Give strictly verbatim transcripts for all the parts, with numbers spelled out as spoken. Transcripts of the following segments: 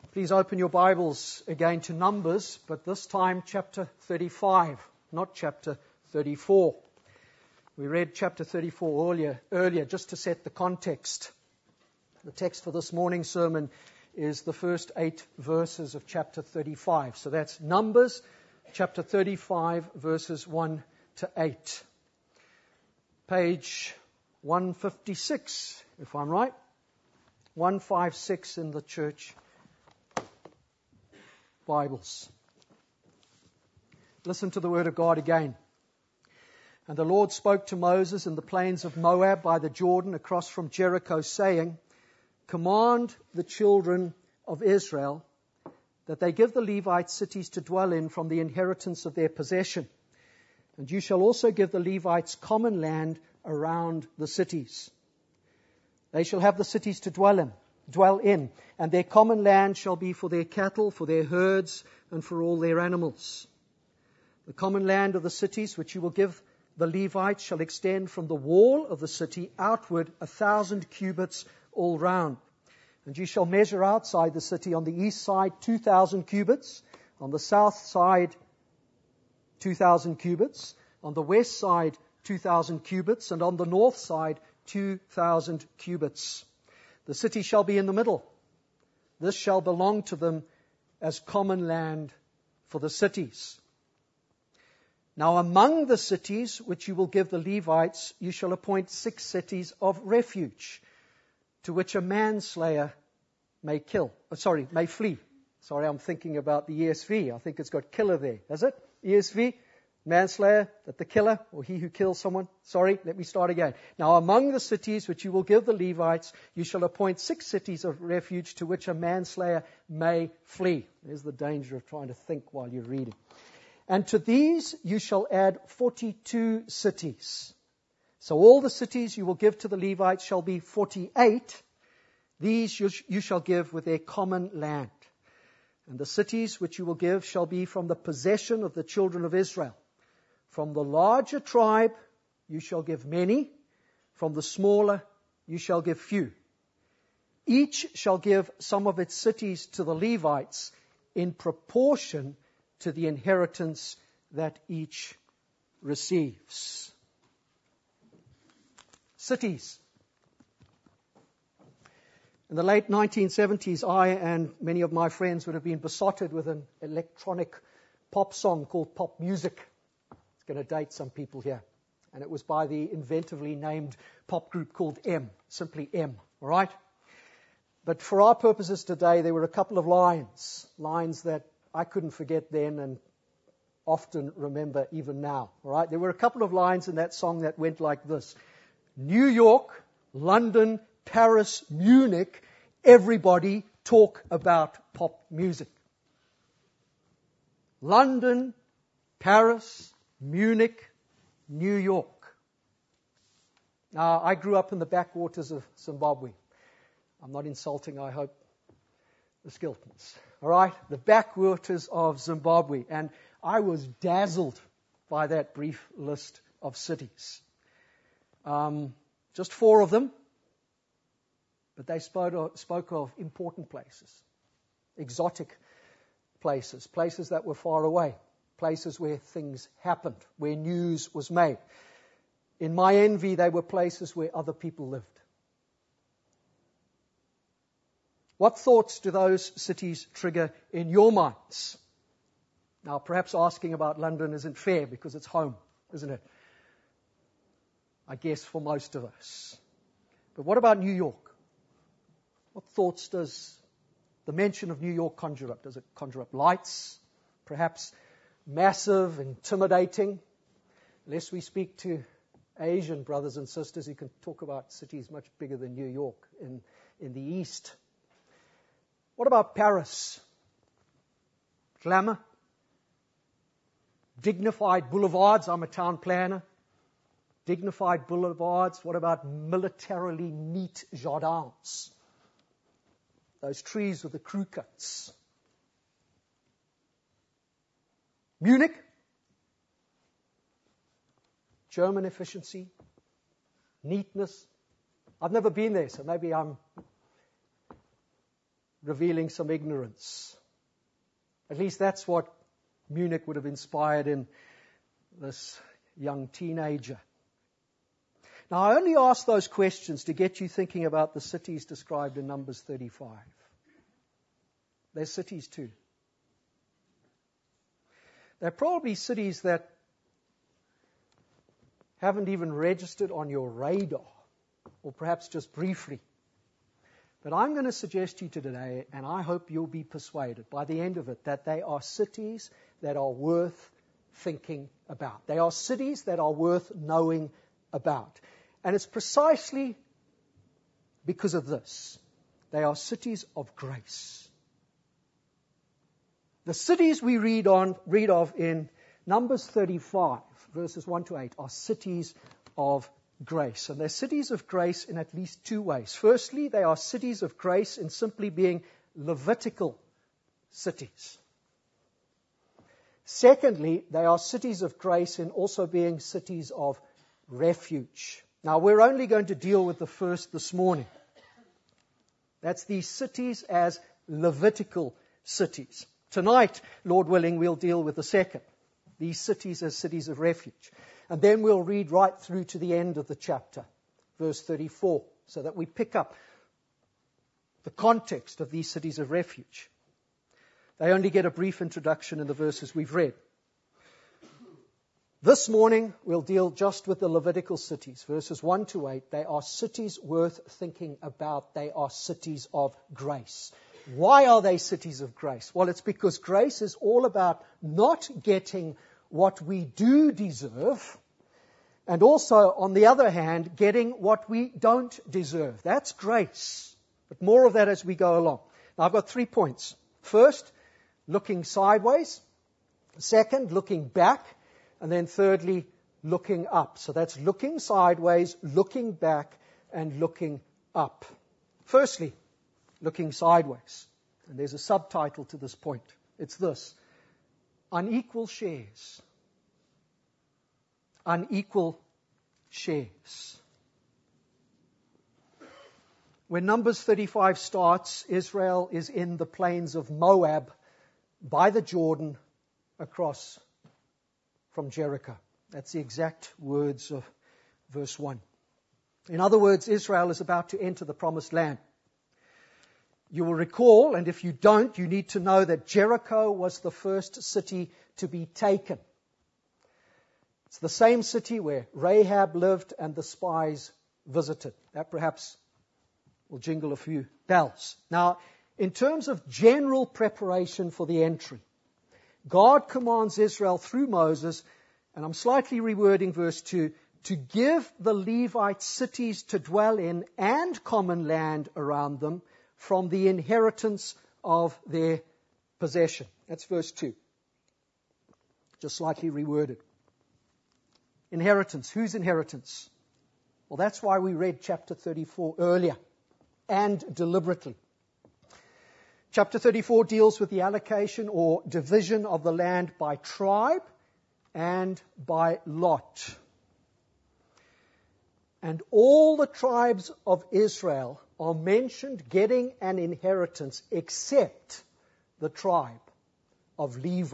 Please open your Bibles again to Numbers, but this time chapter thirty-five, not chapter thirty-four. We read chapter thirty-four earlier, earlier just to set the context. The text for this morning's sermon is the first eight verses of chapter thirty-five. So that's Numbers, chapter thirty-five, verses one to eight. Page one fifty-six, if I'm right. one fifty-six in the church Bibles. Listen to the word of God again. And the Lord spoke to Moses in the plains of Moab by the Jordan across from Jericho, saying, Command the children of Israel that they give the Levites cities to dwell in from the inheritance of their possession. And you shall also give the Levites common land around the cities. They shall have the cities to dwell in, dwell in, and their common land shall be for their cattle, for their herds, and for all their animals. The common land of the cities which you will give the Levites shall extend from the wall of the city outward a thousand cubits all round. And you shall measure outside the city on the east side two thousand cubits, on the south side two thousand cubits, on the west side two thousand cubits, and on the north side two thousand cubits. The city shall be in the middle. This shall belong to them as common land for the cities. Now among the cities which you will give the Levites, you shall appoint six cities of refuge, to which a manslayer may kill. Oh, sorry, may flee. Sorry, I'm thinking about the E S V. I think it's got killer there. Does it? E S V? Manslayer, that the killer, or he who kills someone. Sorry, let me start again. Now among the cities which you will give the Levites, you shall appoint six cities of refuge to which a manslayer may flee. There's the danger of trying to think while you're reading. And to these you shall add forty-two cities. So all the cities you will give to the Levites shall be forty-eight. These you, sh- you shall give with their common land. And the cities which you will give shall be from the possession of the children of Israel. From the larger tribe you shall give many. From the smaller you shall give few. Each shall give some of its cities to the Levites in proportion to the inheritance that each receives. Cities. In the late nineteen seventies, I and many of my friends would have been besotted with an electronic pop song called Pop Music. It's going to date some people here. And it was by the inventively named pop group called M, simply M, all right? But for our purposes today, there were a couple of lines, lines that I couldn't forget then and often remember even now, all right? There were a couple of lines in that song that went like this. New York, London, Paris, Munich, everybody talk about pop music. London, Paris, Munich, New York. Now, I grew up in the backwaters of Zimbabwe. I'm not insulting, I hope, the Skiltons. All right? The backwaters of Zimbabwe. And I was dazzled by that brief list of cities. Um, just four of them. But they spoke of, spoke of important places, exotic places, places that were far away, places where things happened, where news was made. In my envy, they were places where other people lived. What thoughts do those cities trigger in your minds? Now, perhaps asking about London isn't fair because it's home, isn't it? I guess for most of us. But what about New York? What thoughts does the mention of New York conjure up? Does it conjure up lights? Perhaps massive, intimidating? Lest we speak to Asian brothers and sisters who can talk about cities much bigger than New York in, in the East. What about Paris? Glamour? Dignified boulevards? I'm a town planner. Dignified boulevards. What about militarily neat jardins? Those trees with the crew cuts. Munich? German efficiency, neatness. I've never been there, so maybe I'm revealing some ignorance. At least that's what Munich would have inspired in this young teenager. Now, I only ask those questions to get you thinking about the cities described in Numbers thirty-five. They're cities too. They're probably cities that haven't even registered on your radar, or perhaps just briefly. But I'm going to suggest to you today, and I hope you'll be persuaded by the end of it, that they are cities that are worth thinking about. They are cities that are worth knowing about. And it's precisely because of this. They are cities of grace. The cities we read on, read of in Numbers thirty-five, verses one to eight, are cities of grace. And they're cities of grace in at least two ways. Firstly, they are cities of grace in simply being Levitical cities. Secondly, they are cities of grace in also being cities of refuge. Now, we're only going to deal with the first this morning. That's these cities as Levitical cities. Tonight, Lord willing, we'll deal with the second. These cities as cities of refuge. And then we'll read right through to the end of the chapter, verse thirty-four, so that we pick up the context of these cities of refuge. They only get a brief introduction in the verses we've read. This morning, we'll deal just with the Levitical cities, verses one to eight. They are cities worth thinking about. They are cities of grace. Why are they cities of grace? Well, it's because grace is all about not getting what we do deserve, and also, on the other hand, getting what we don't deserve. That's grace. But more of that as we go along. Now, I've got three points. First, looking sideways. Second, looking back. And then thirdly, looking up. So that's looking sideways, looking back, and looking up. Firstly, looking sideways. And there's a subtitle to this point. It's this: unequal shares. Unequal shares. When Numbers thirty-five starts, Israel is in the plains of Moab by the Jordan across from Jericho. That's the exact words of verse one. In other words, Israel is about to enter the promised land. You will recall, and if you don't, you need to know that Jericho was the first city to be taken. It's the same city where Rahab lived and the spies visited. That perhaps will jingle a few bells. Now, in terms of general preparation for the entry, God commands Israel through Moses, and I'm slightly rewording verse two, to give the Levites cities to dwell in and common land around them from the inheritance of their possession. That's verse two. Just slightly reworded. Inheritance. Whose inheritance? Well, that's why we read chapter thirty-four earlier, and deliberately. Chapter thirty-four deals with the allocation or division of the land by tribe and by lot. And all the tribes of Israel are mentioned getting an inheritance except the tribe of Levi.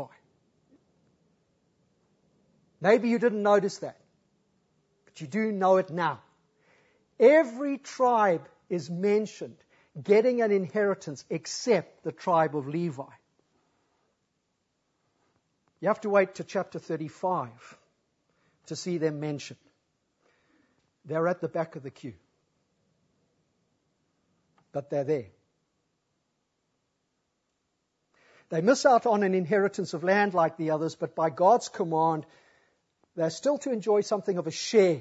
Maybe you didn't notice that, but you do know it now. Every tribe is mentioned getting an inheritance except the tribe of Levi. You have to wait to chapter thirty-five to see them mentioned. They're at the back of the queue. But they're there. They miss out on an inheritance of land like the others, but by God's command, they're still to enjoy something of a share.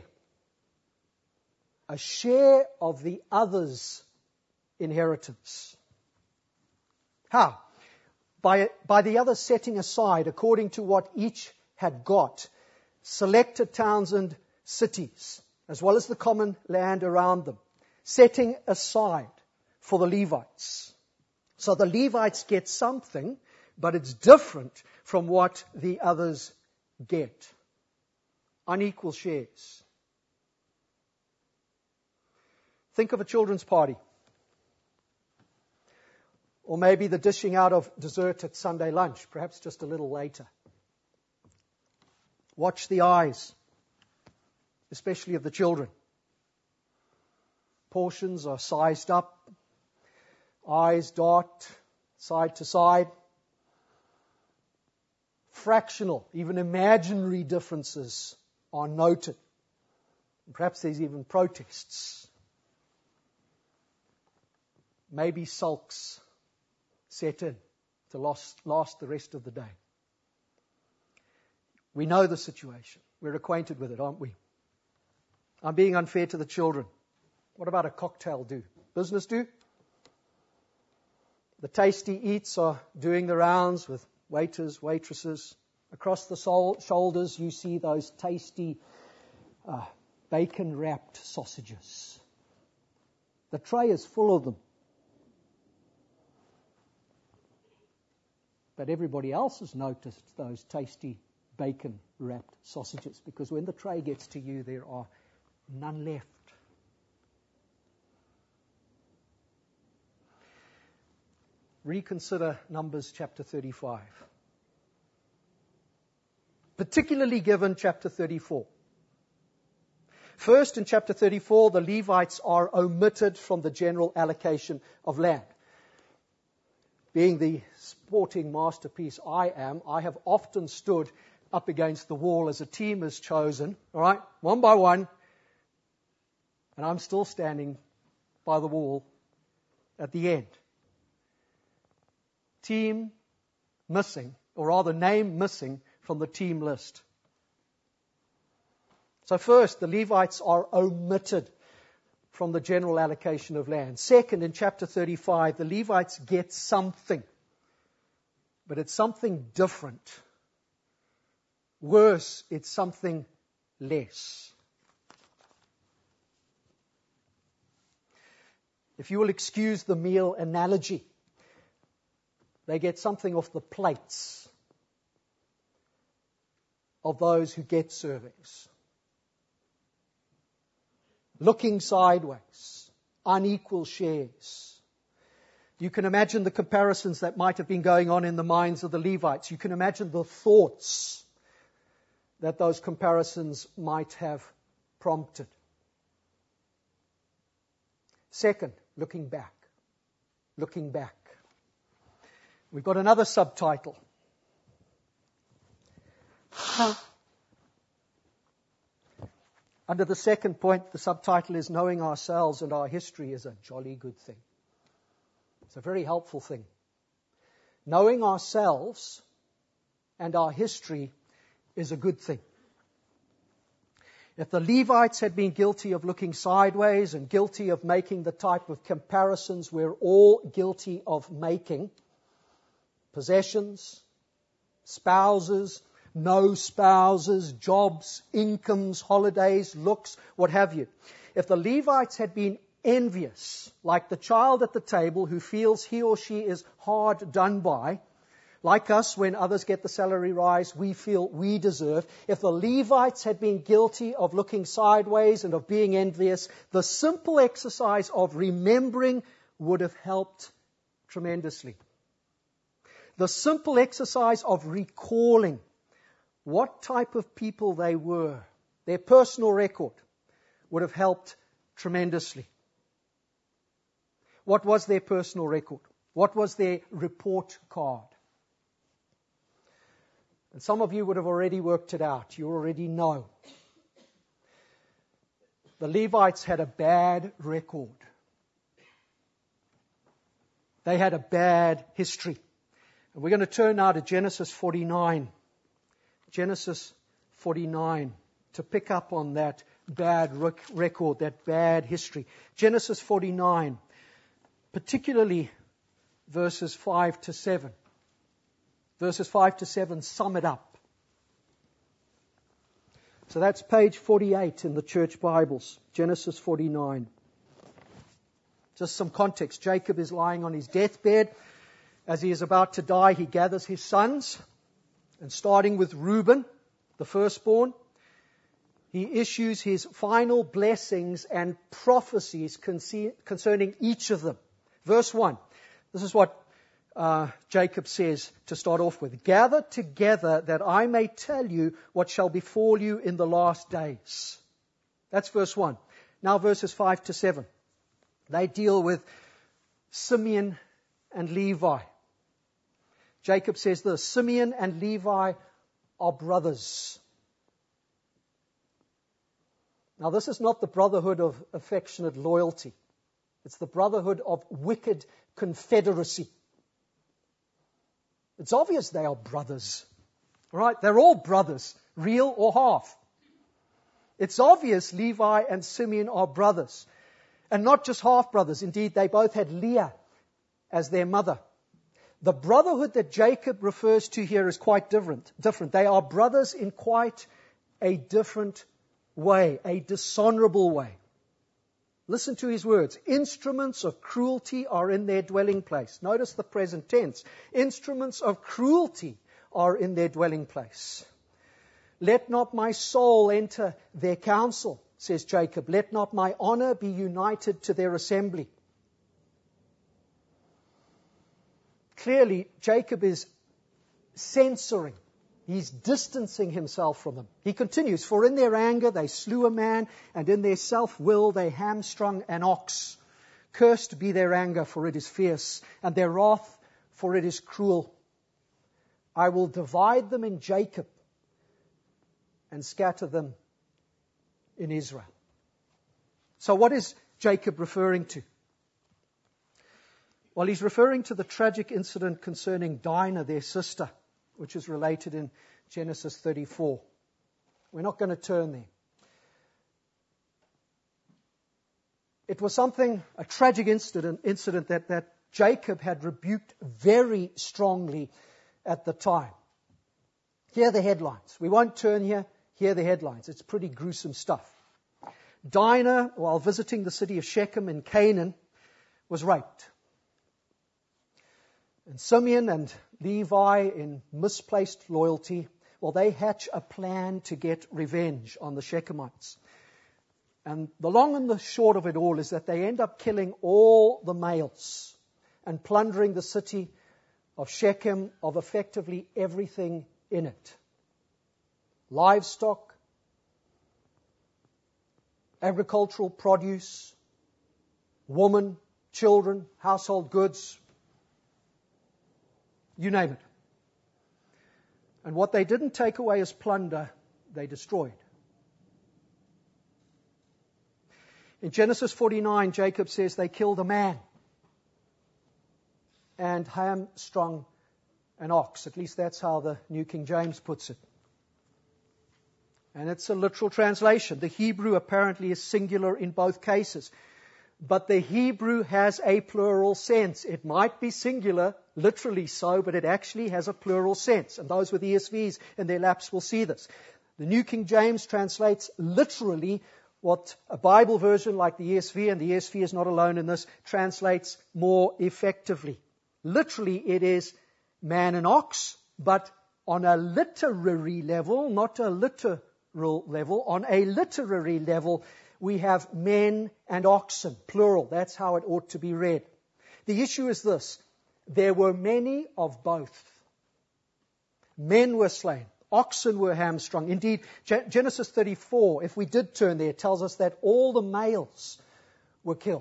A share of the others' inheritance. How? By, by the others setting aside, according to what each had got, selected towns and cities, as well as the common land around them, setting aside for the Levites. So the Levites get something, but it's different from what the others get. Unequal shares. Think of a children's party. Or maybe the dishing out of dessert at Sunday lunch, perhaps just a little later. Watch the eyes, especially of the children. Portions are sized up. Eyes dart side to side. Fractional, even imaginary differences are noted. Perhaps there's even protests. Maybe sulks set in to last, last the rest of the day. We know the situation. We're acquainted with it, aren't we? I'm being unfair to the children. What about a cocktail do? Business do? The tasty eats are doing the rounds with waiters, waitresses. Across the sol- shoulders you see those tasty uh, bacon-wrapped sausages. The tray is full of them. But everybody else has noticed those tasty bacon-wrapped sausages, because when the tray gets to you, there are none left. Reconsider Numbers chapter thirty-five. Particularly given chapter thirty-four. First, in chapter thirty-four, the Levites are omitted from the general allocation of land. Being the sporting masterpiece I am, I have often stood up against the wall as a team is chosen, all right, one by one, and I'm still standing by the wall at the end. Team missing, or rather name missing from the team list. So first, the Levites are omitted from the general allocation of land. Second, in chapter thirty-five, the Levites get something, but it's something different. Worse, it's something less. If you will excuse the meal analogy, they get something off the plates of those who get servings. Looking sideways, unequal shares. You can imagine the comparisons that might have been going on in the minds of the Levites. You can imagine the thoughts that those comparisons might have prompted. Second, looking back. Looking back. We've got another subtitle. Under the second point, the subtitle is Knowing Ourselves and Our History is a Jolly Good Thing. It's a very helpful thing. Knowing ourselves and our history is a good thing. If the Levites had been guilty of looking sideways and guilty of making the type of comparisons we're all guilty of making, possessions, spouses, no spouses, jobs, incomes, holidays, looks, what have you. If the Levites had been envious, like the child at the table who feels he or she is hard done by, like us when others get the salary rise we feel we deserve, if the Levites had been guilty of looking sideways and of being envious, the simple exercise of remembering would have helped tremendously. The simple exercise of recalling what type of people they were, their personal record, would have helped tremendously. What was their personal record? What was their report card? And some of you would have already worked it out. You already know. The Levites had a bad record. They had a bad history. And we're going to turn now to Genesis forty-nine. Genesis forty-nine, to pick up on that bad rec- record, that bad history. Genesis forty-nine, particularly verses five to seven. Verses five to seven sum it up. So that's page forty-eight in the church Bibles, Genesis forty-nine. Just some context. Jacob is lying on his deathbed. As he is about to die, he gathers his sons. And starting with Reuben, the firstborn, he issues his final blessings and prophecies concerning each of them. Verse one. This is what uh, Jacob says to start off with, gather together that I may tell you what shall befall you in the last days. That's verse one. Now verses five to seven. They deal with Simeon and Levi. Jacob says this, Simeon and Levi are brothers. Now this is not the brotherhood of affectionate loyalty. It's the brotherhood of wicked confederacy. It's obvious they are brothers. Right? They're all brothers, real or half. It's obvious Levi and Simeon are brothers. And not just half brothers. Indeed, they both had Leah as their mother. The brotherhood that Jacob refers to here is quite different. Different. They are brothers in quite a different way, a dishonorable way. Listen to his words. Instruments of cruelty are in their dwelling place. Notice the present tense. Instruments of cruelty are in their dwelling place. Let not my soul enter their council, says Jacob. Let not my honor be united to their assembly. Clearly, Jacob is censoring. He's distancing himself from them. He continues, for in their anger they slew a man, and in their self-will they hamstrung an ox. Cursed be their anger, for it is fierce, and their wrath, for it is cruel. I will divide them in Jacob and scatter them in Israel. So what is Jacob referring to? Well, he's referring to the tragic incident concerning Dinah, their sister, which is related in Genesis thirty-four. We're not going to turn there. It was something, a tragic incident, incident that, that Jacob had rebuked very strongly at the time. Here are the headlines. We won't turn here. Here are the headlines. It's pretty gruesome stuff. Dinah, while visiting the city of Shechem in Canaan, was raped. And Simeon and Levi, in misplaced loyalty, well, they hatch a plan to get revenge on the Shechemites. And the long and the short of it all is that they end up killing all the males and plundering the city of Shechem of effectively everything in it. Livestock, agricultural produce, women, children, household goods, you name it. And what they didn't take away as plunder, they destroyed. In Genesis forty-nine, Jacob says they killed a man and hamstrung an ox. At least that's how the New King James puts it. And it's a literal translation. The Hebrew apparently is singular in both cases. But the Hebrew has a plural sense. It might be singular, literally so, but it actually has a plural sense. And those with E S Vs in their laps will see this. The New King James translates literally what a Bible version like the E S V, and the E S V is not alone in this, translates more effectively. Literally, it is man and ox, but on a literary level, not a literal level, on a literary level, we have men and oxen, plural. That's how it ought to be read. The issue is this. There were many of both. Men were slain. Oxen were hamstrung. Indeed, Genesis thirty-four, if we did turn there, tells us that all the males were killed.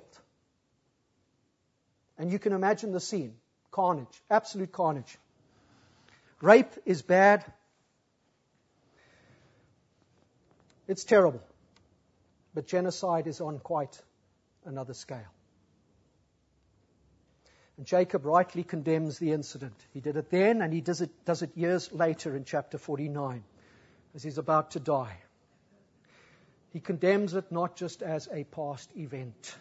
And you can imagine the scene. Carnage. Absolute carnage. Rape is bad. It's terrible. But genocide is on quite another scale. And Jacob rightly condemns the incident. He did it then, and he does it, does it years later in chapter forty-nine, as he's about to die. He condemns it not just as a past event.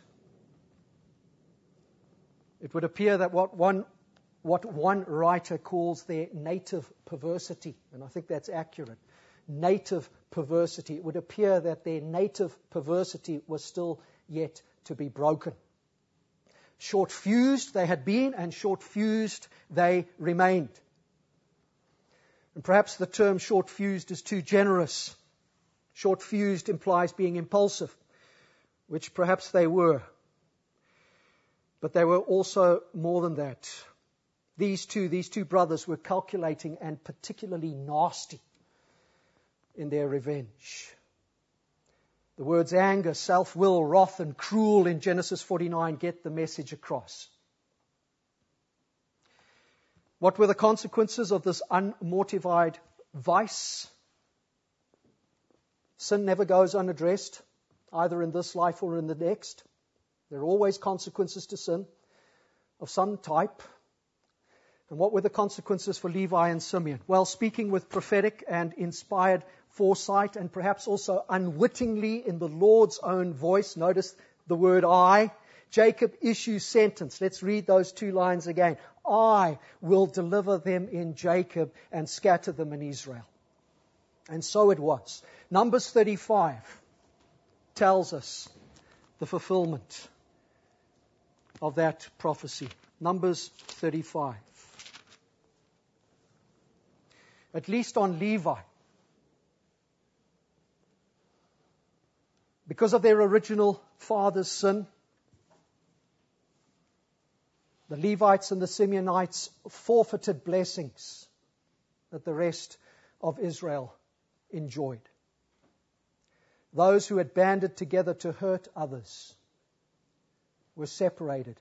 It would appear that what one, what one writer calls their native perversity, and I think that's accurate, native perversity. It would appear that their native perversity was still yet to be broken. Short-fused they had been, and short-fused they remained. And perhaps the term short-fused is too generous. Short-fused implies being impulsive, which perhaps they were. But they were also more than that. These two, these two brothers were calculating and particularly nasty in their revenge. The words anger, self-will, wrath, and cruel in Genesis forty-nine get the message across. What were the consequences of this unmortified vice? Sin never goes unaddressed, either in this life or in the next. There are always consequences to sin of some type. And what were the consequences for Levi and Simeon? Well, speaking with prophetic and inspired foresight, and perhaps also unwittingly in the Lord's own voice, notice the word I, Jacob issues sentence. Let's read those two lines again. I will deliver them in Jacob and scatter them in Israel. And so it was. Numbers thirty-five tells us the fulfillment of that prophecy. Numbers thirty-five. At least on Levi, because of their original father's sin, the Levites and the Simeonites forfeited blessings that the rest of Israel enjoyed. Those who had banded together to hurt others were separated,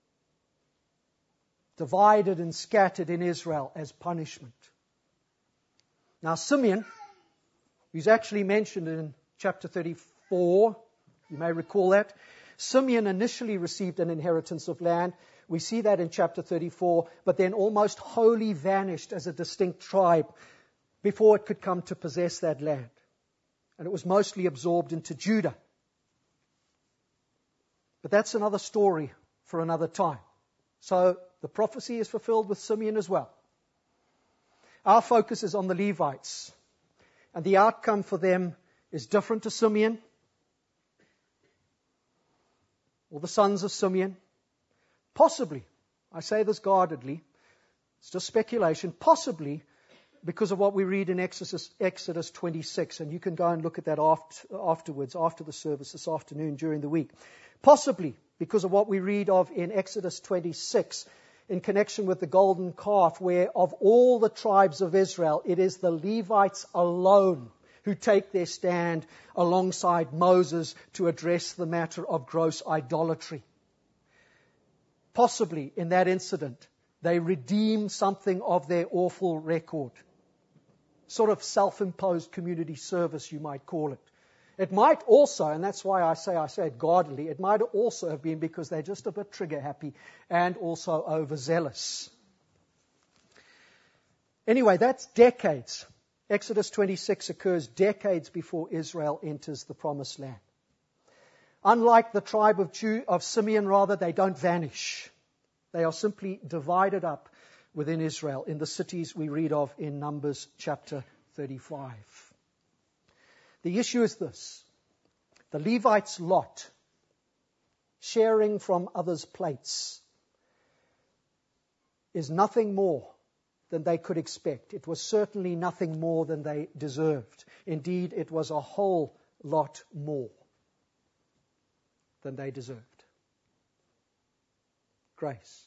divided and scattered in Israel as punishment. Now Simeon, who's actually mentioned in chapter thirty-four, you may recall that, Simeon initially received an inheritance of land. We see that in chapter thirty-four, but then almost wholly vanished as a distinct tribe before it could come to possess that land. And it was mostly absorbed into Judah. But that's another story for another time. So the prophecy is fulfilled with Simeon as well. Our focus is on the Levites. And the outcome for them is different to Simeon or the sons of Simeon. Possibly, I say this guardedly, it's just speculation, possibly because of what we read in Exodus, Exodus twenty-six. And you can go and look at that after, afterwards, after the service this afternoon during the week. Possibly because of what we read of in Exodus twenty-six in connection with the golden calf, where of all the tribes of Israel, it is the Levites alone who take their stand alongside Moses to address the matter of gross idolatry. Possibly in that incident, they redeem something of their awful record. Sort of self-imposed community service, you might call it. It might also, and that's why I say I say it guardedly, it might also have been because they're just a bit trigger happy and also overzealous. Anyway, that's decades. Exodus twenty-six occurs decades before Israel enters the promised land. Unlike the tribe of, Jew, of Simeon, rather, they don't vanish. They are simply divided up within Israel in the cities we read of in Numbers chapter thirty-five. The issue is this: the Levites' lot, sharing from others' plates, is nothing more than they could expect. It was certainly nothing more than they deserved. Indeed, it was a whole lot more than they deserved. Grace.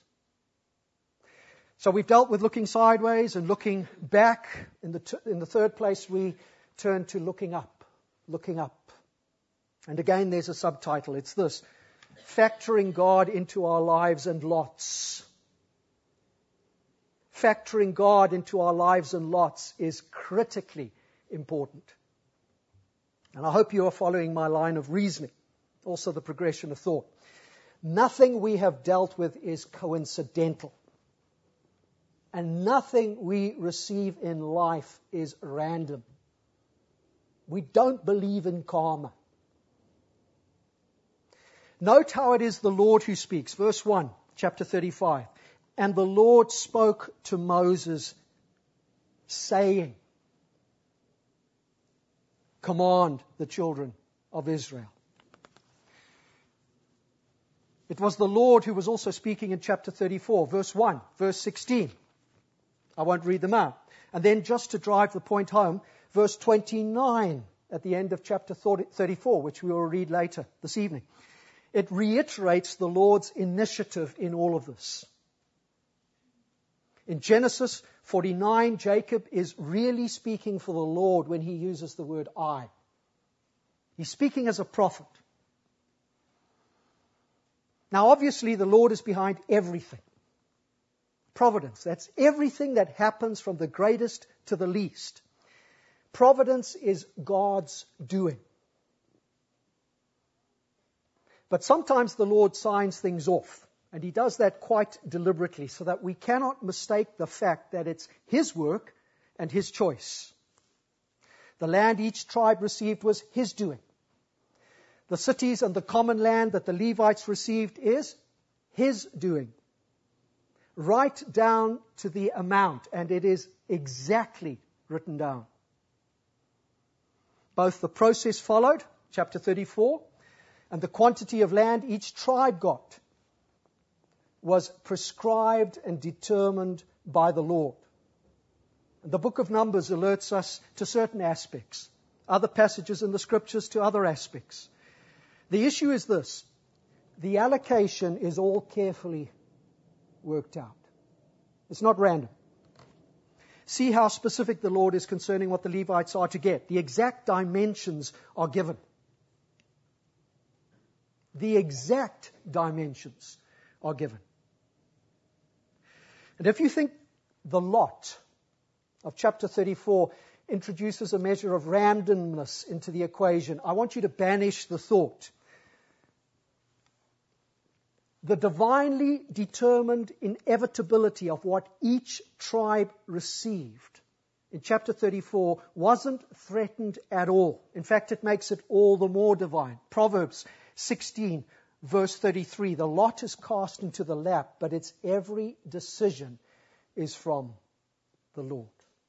So we've dealt with looking sideways and looking back. In the, t- in the third place, we turn to looking up. Looking up. And again, there's a subtitle. It's this: Factoring God into our lives and lots. Factoring God into our lives and lots is critically important. And I hope you are following my line of reasoning, also the progression of thought. Nothing we have dealt with is coincidental. And nothing we receive in life is random. We don't believe in karma. Note how it is the Lord who speaks. Verse one, chapter thirty-five. And the Lord spoke to Moses, saying, command the children of Israel. It was the Lord who was also speaking in chapter thirty-four, verse one, verse sixteen. I won't read them out. And then just to drive the point home, verse twenty-nine at the end of chapter thirty-four, which we will read later this evening. It reiterates the Lord's initiative in all of this. In Genesis forty-nine, Jacob is really speaking for the Lord when he uses the word I. He's speaking as a prophet. Now, obviously, the Lord is behind everything. Providence, that's everything that happens from the greatest to the least. Providence is God's doing. But sometimes the Lord signs things off, and He does that quite deliberately so that we cannot mistake the fact that it's His work and His choice. The land each tribe received was His doing. The cities and the common land that the Levites received is His doing. Right down to the amount, and it is exactly written down. Both the process followed, chapter thirty-four, and the quantity of land each tribe got was prescribed and determined by the Lord. The book of Numbers alerts us to certain aspects, other passages in the scriptures to other aspects. The issue is this: the allocation is all carefully worked out. It's not random. See how specific the Lord is concerning what the Levites are to get. The exact dimensions are given. The exact dimensions are given. And if you think the lot of chapter thirty-four introduces a measure of randomness into the equation, I want you to banish the thought. The divinely determined inevitability of what each tribe received in chapter thirty-four wasn't threatened at all. In fact, it makes it all the more divine. Proverbs sixteen, verse thirty-three, the lot is cast into the lap, but its every decision is from the Lord.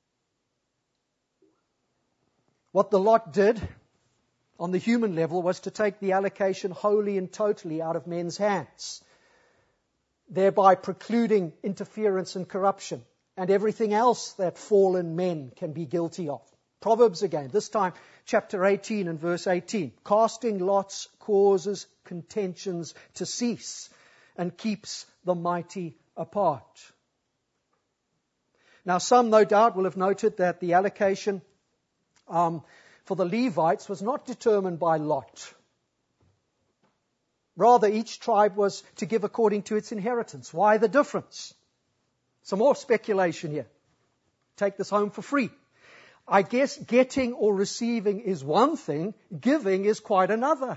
What the lot did on the human level was to take the allocation wholly and totally out of men's hands, thereby precluding interference and corruption and everything else that fallen men can be guilty of. Proverbs again, this time chapter eighteen and verse eighteen. Casting lots causes contentions to cease and keeps the mighty apart. Now, some no doubt will have noted that the allocation um, for the Levites was not determined by lot. Rather, each tribe was to give according to its inheritance. Why the difference? Some more speculation here. Take this home for free. I guess getting or receiving is one thing, giving is quite another.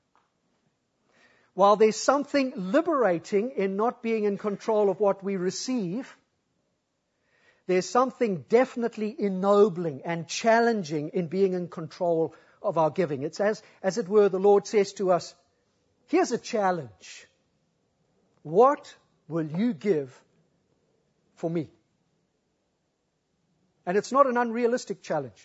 While there's something liberating in not being in control of what we receive, there's something definitely ennobling and challenging in being in control of our giving. It's as, as it were, the Lord says to us, here's a challenge. What will you give for me? And it's not an unrealistic challenge,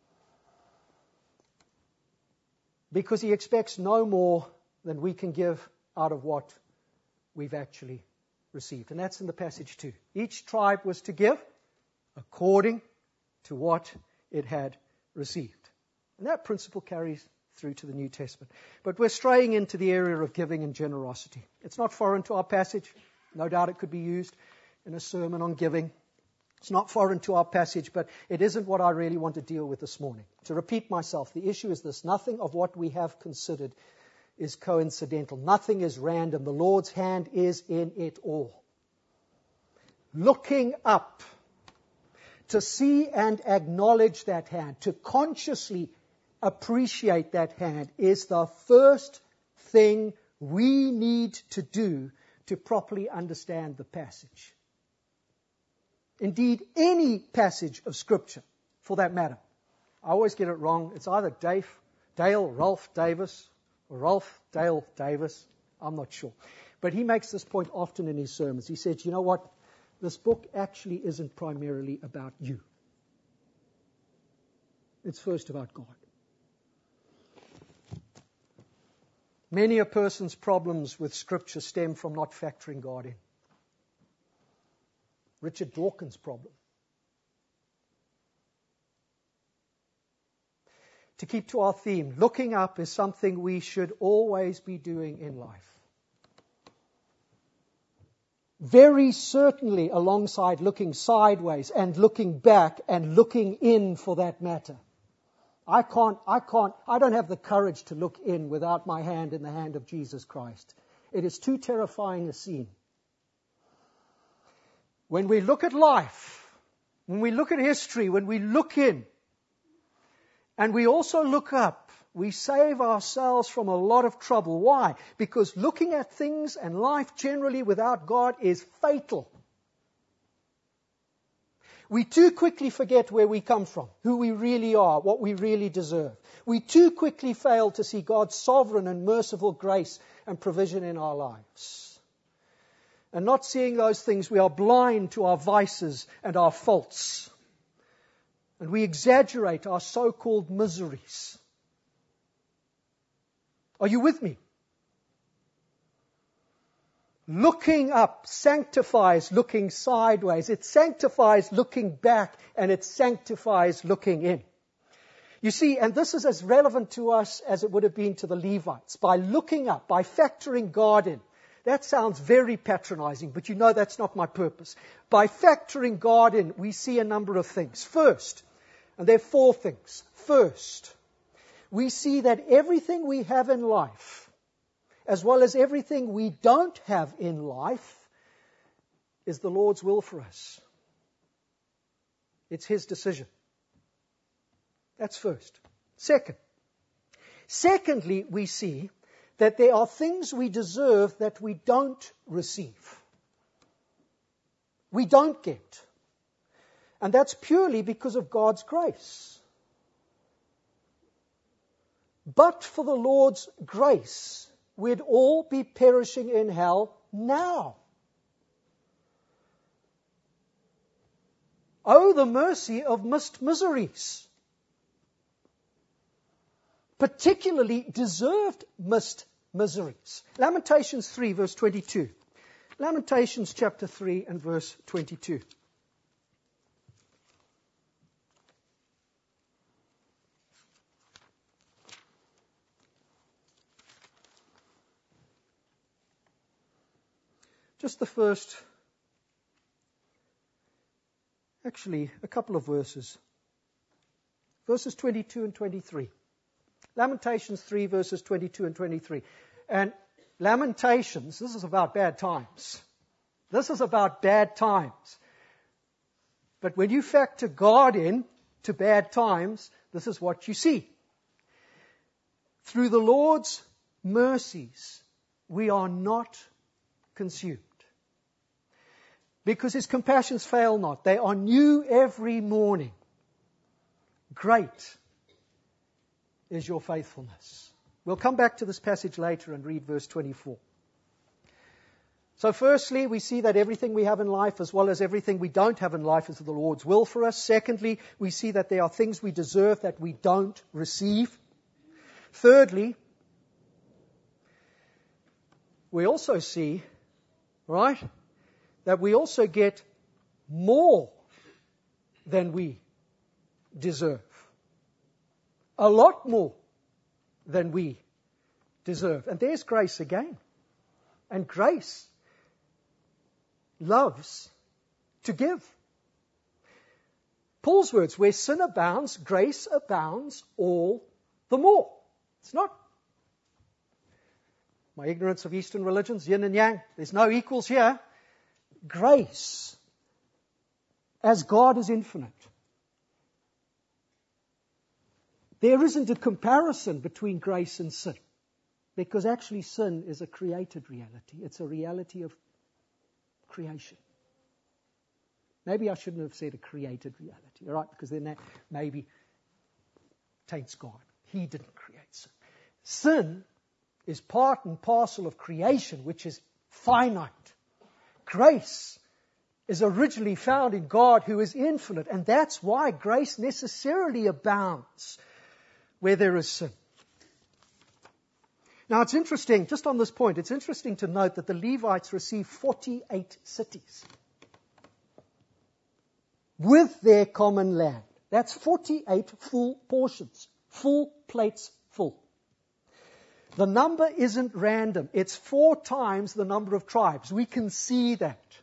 because He expects no more than we can give out of what we've actually received. And that's in the passage too. Each tribe was to give according to what it had received. And that principle carries through to the New Testament. But we're straying into the area of giving and generosity. It's not foreign to our passage. No doubt it could be used in a sermon on giving. It's not foreign to our passage, but it isn't what I really want to deal with this morning. To repeat myself, the issue is this: nothing of what we have considered is coincidental. Nothing is random. The Lord's hand is in it all. Looking up to see and acknowledge that hand, to consciously appreciate that hand, is the first thing we need to do to properly understand the passage. Indeed, any passage of Scripture, for that matter. I always get it wrong. It's either Dave, Dale, Ralph Davis, or Ralph Dale Davis. I'm not sure. But he makes this point often in his sermons. He says, you know what? This book actually isn't primarily about you. It's first about God. Many a person's problems with Scripture stem from not factoring God in. Richard Dawkins' problem. To keep to our theme, looking up is something we should always be doing in life. very certainly alongside looking sideways and looking back and looking in for that matter. I can't, I can't, I don't have the courage to look in without my hand in the hand of Jesus Christ. It is too terrifying a scene. When we look at life, when we look at history, when we look in, and we also look up, we save ourselves from a lot of trouble. Why? Because looking at things and life generally without God is fatal. We too quickly forget where we come from, who we really are, what we really deserve. We too quickly fail to see God's sovereign and merciful grace and provision in our lives. And not seeing those things, we are blind to our vices and our faults. And we exaggerate our so-called miseries. Are you with me? Looking up sanctifies looking sideways. It sanctifies looking back, and it sanctifies looking in. You see, and this is as relevant to us as it would have been to the Levites. By looking up, by factoring God in. That sounds very patronizing, but you know that's not my purpose. By factoring God in, we see a number of things. First, and there are four things. First, we see that everything we have in life, as well as everything we don't have in life, is the Lord's will for us. It's His decision. That's first. Second. Secondly, we see that there are things we deserve that we don't receive. We don't get. And that's purely because of God's grace. But for the Lord's grace, we'd all be perishing in hell now. Oh, the mercy of missed miseries. Particularly deserved missed miseries. Lamentations three, verse twenty-two. Lamentations chapter three and verse twenty-two. Just the first, actually, a couple of verses. Verses twenty-two and twenty-three. Lamentations three, verses twenty-two and twenty-three. And Lamentations, this is about bad times. This is about bad times. But when you factor God in to bad times, this is what you see. Through the Lord's mercies, we are not consumed. Because His compassions fail not. They are new every morning. Great is your faithfulness. We'll come back to this passage later and read verse twenty-four. So firstly, we see that everything we have in life, as well as everything we don't have in life, is the Lord's will for us. Secondly, we see that there are things we deserve that we don't receive. Thirdly, we also see, right, that we also get more than we deserve. A lot more than we deserve. And there's grace again. And grace loves to give. Paul's words, where sin abounds, grace abounds all the more. It's not my ignorance of Eastern religions, yin and yang. There's no equals here. Grace, as God is infinite. There isn't a comparison between grace and sin, because actually sin is a created reality. It's a reality of creation. Maybe I shouldn't have said a created reality, all right? Because then that maybe taints God. He didn't create sin. Sin is part and parcel of creation, which is finite. Grace is originally found in God, who is infinite, and that's why grace necessarily abounds where there is sin. Now it's interesting, just on this point, it's interesting to note that the Levites received forty-eight cities with their common land. That's forty-eight full portions, full plates full. The number isn't random. It's four times the number of tribes. We can see that.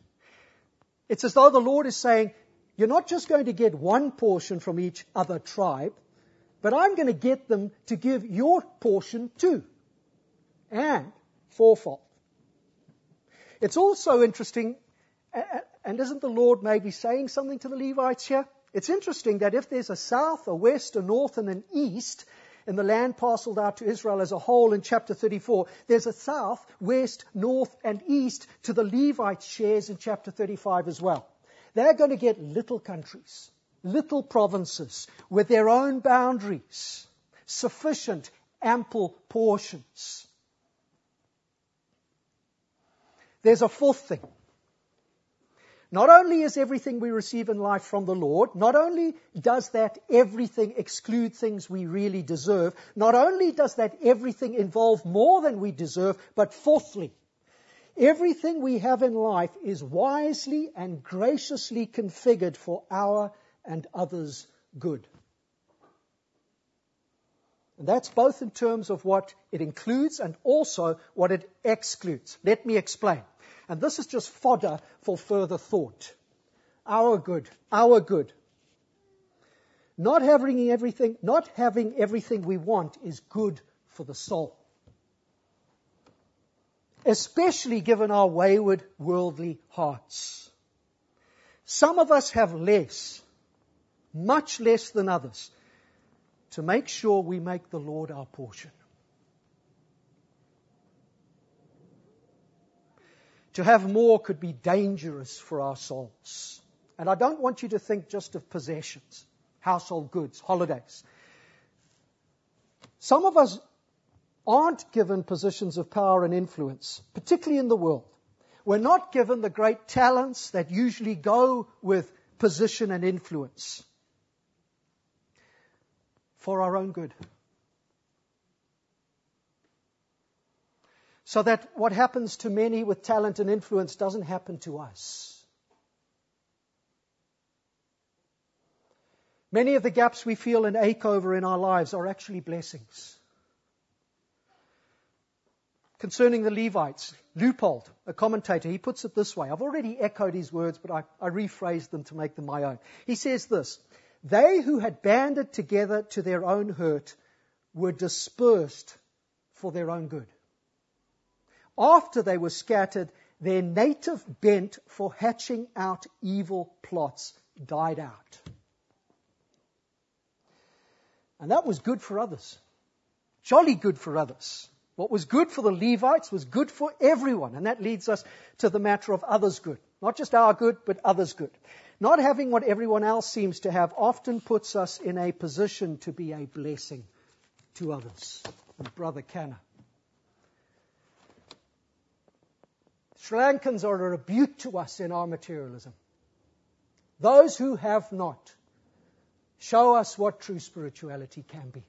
It's as though the Lord is saying, you're not just going to get one portion from each other tribe, but I'm going to get them to give your portion too. And fourfold. It's also interesting, and isn't the Lord maybe saying something to the Levites here? It's interesting that if there's a south, a west, a north, and an east in the land parceled out to Israel as a whole in chapter thirty-four, there's a south, west, north, and east to the Levites' shares in chapter thirty-five as well. They're going to get little countries, little provinces with their own boundaries, sufficient, ample portions. There's a fourth thing. Not only is everything we receive in life from the Lord, not only does that everything exclude things we really deserve, not only does that everything involve more than we deserve, but fourthly, everything we have in life is wisely and graciously configured for our and others' good. And that's both in terms of what it includes and also what it excludes. Let me explain. And this is just fodder for further thought. Our good, our good. Not having everything, not having everything we want is good for the soul. Especially given our wayward, worldly hearts. Some of us have less, much less than others, to make sure we make the Lord our portion. To have more could be dangerous for our souls. And I don't want you to think just of possessions, household goods, holidays. Some of us aren't given positions of power and influence, particularly in the world. We're not given the great talents that usually go with position and influence for our own good. So that what happens to many with talent and influence doesn't happen to us. Many of the gaps we feel and ache over in our lives are actually blessings. Concerning the Levites, Leupold, a commentator, he puts it this way. I've already echoed his words, but I, I rephrased them to make them my own. He says this: they who had banded together to their own hurt were dispersed for their own good. After they were scattered, their native bent for hatching out evil plots died out. And that was good for others. Jolly good for others. What was good for the Levites was good for everyone. And that leads us to the matter of others' good. Not just our good, but others' good. Not having what everyone else seems to have often puts us in a position to be a blessing to others. And Brother Kanna. Sri Lankans are a rebuke to us in our materialism. Those who have not show us what true spirituality can be.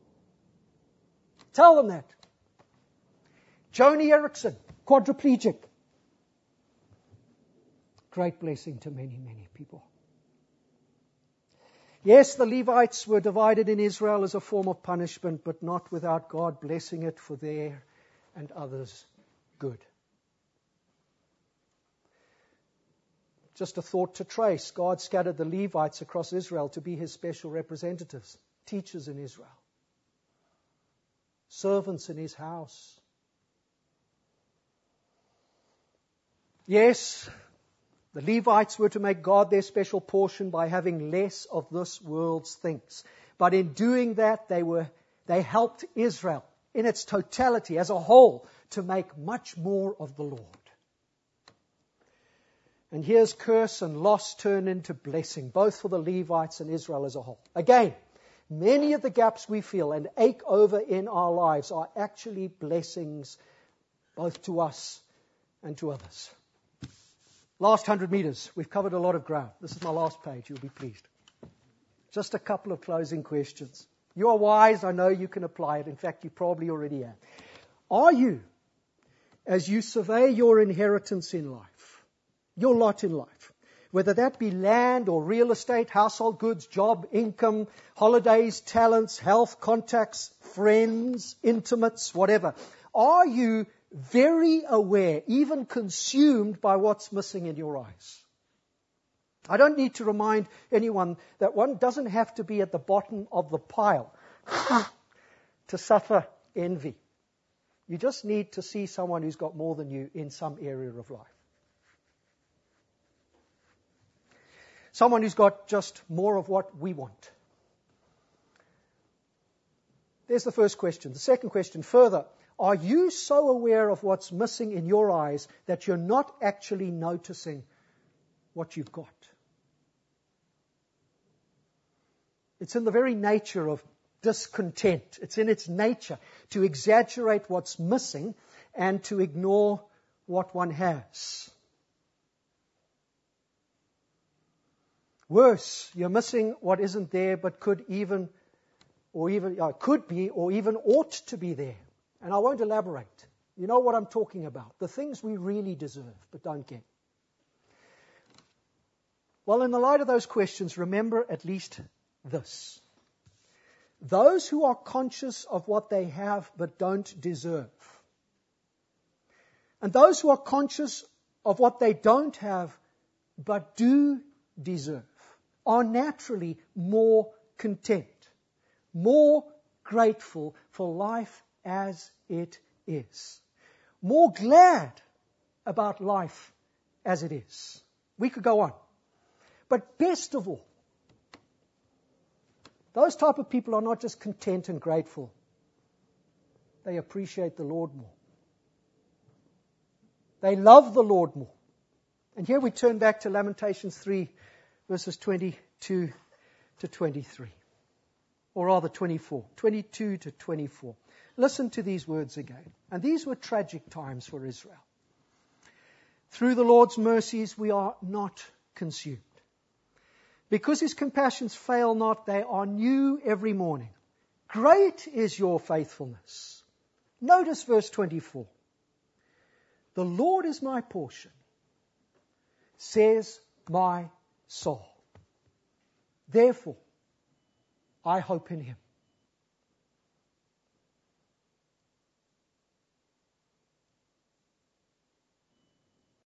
Tell them that. Joni Erickson, quadriplegic. Great blessing to many, many people. Yes, the Levites were divided in Israel as a form of punishment, but not without God blessing it for their and others' good. Just a thought to trace. God scattered the Levites across Israel to be his special representatives, teachers in Israel, servants in his house. Yes, the Levites were to make God their special portion by having less of this world's things. But in doing that, they were they helped Israel in its totality as a whole to make much more of the Lord. And here's curse and loss turned into blessing, both for the Levites and Israel as a whole. Again, many of the gaps we feel and ache over in our lives are actually blessings both to us and to others. Last hundred meters. We've covered a lot of ground. This is my last page. You'll be pleased. Just a couple of closing questions. You are wise. I know you can apply it. In fact, you probably already have. Are you, as you survey your inheritance in life, your lot in life, whether that be land or real estate, household goods, job, income, holidays, talents, health, contacts, friends, intimates, whatever, are you very aware, even consumed by what's missing in your eyes? I don't need to remind anyone that one doesn't have to be at the bottom of the pile to suffer envy. You just need to see someone who's got more than you in some area of life. Someone who's got just more of what we want. There's the first question. The second question, further, are you so aware of what's missing in your eyes that you're not actually noticing what you've got? It's in the very nature of discontent. It's in its nature to exaggerate what's missing and to ignore what one has. Worse, you're missing what isn't there but could even, or even, uh, could be, or even ought to be there. And I won't elaborate. You know what I'm talking about. The things we really deserve but don't get. Well, in the light of those questions, remember at least this. Those who are conscious of what they have but don't deserve, and those who are conscious of what they don't have but do deserve, are naturally more content, more grateful for life as it is, more glad about life as it is. We could go on. But best of all, those type of people are not just content and grateful. They appreciate the Lord more. They love the Lord more. And here we turn back to Lamentations three, verses twenty-two to twenty-three. Or rather twenty-four. twenty-two to twenty-four. Listen to these words again. And these were tragic times for Israel. Through the Lord's mercies we are not consumed. Because His compassions fail not, they are new every morning. Great is your faithfulness. Notice verse twenty-four. The Lord is my portion, says my soul. Therefore, I hope in Him.